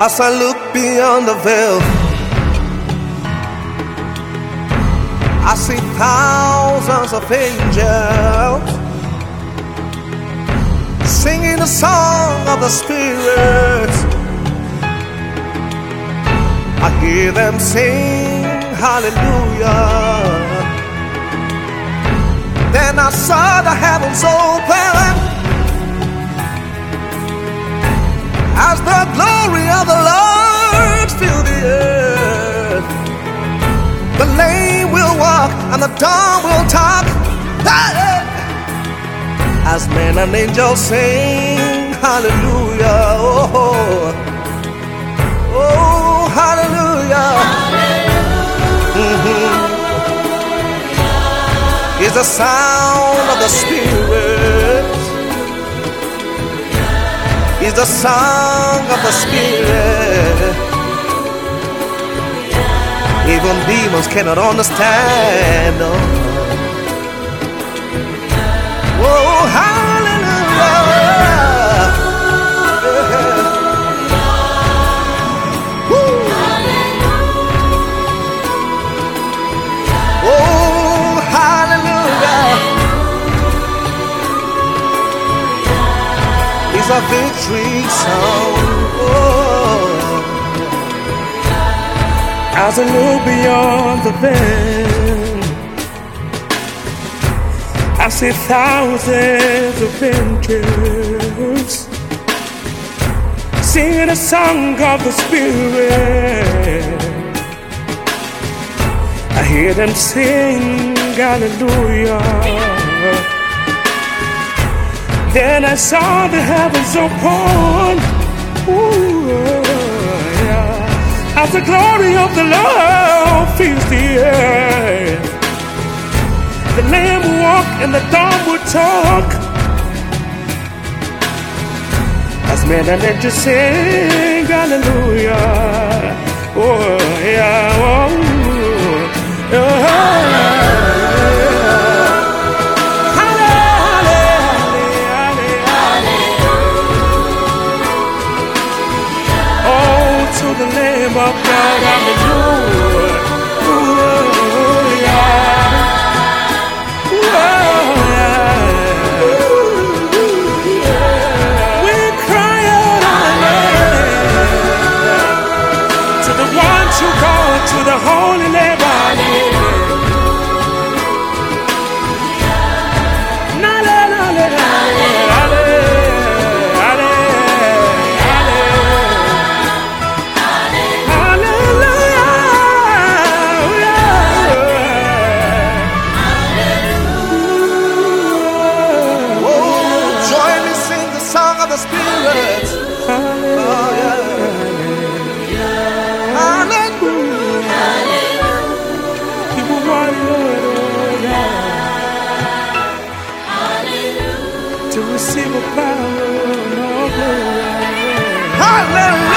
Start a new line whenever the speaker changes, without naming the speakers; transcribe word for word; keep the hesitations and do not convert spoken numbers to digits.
As I look beyond the veil, I see thousands of angels singing the song of the Spirit. I hear them sing hallelujah. Then I saw the heavens open as the glory of the Lord filled the earth. The lame will walk and the dumb will talk, as men and angels sing hallelujah. Oh, oh, hallelujah. Mm-hmm. It's the sound of the Spirit. It's the song of the Spirit. Even demons cannot understand. Oh, oh, hallelujah. Woo. Oh, hallelujah. It's a victory song. Oh.
As I look beyond the veil, I see thousands of angels singing a song of the Spirit. I hear them sing hallelujah. Then I saw the heavens open. Ooh, yeah. As the glory of the Lord fills the earth. The lame will walk and the dumb will talk, as men and angels sing hallelujah. Oh yeah, oh, oh, hallelujah. Oh, to the Lamb of God, hallelujah. To the holy land,
Join me, sing the song of the Spirit. Oh, yeah.
To receive a power, no glory.
Hallelujah.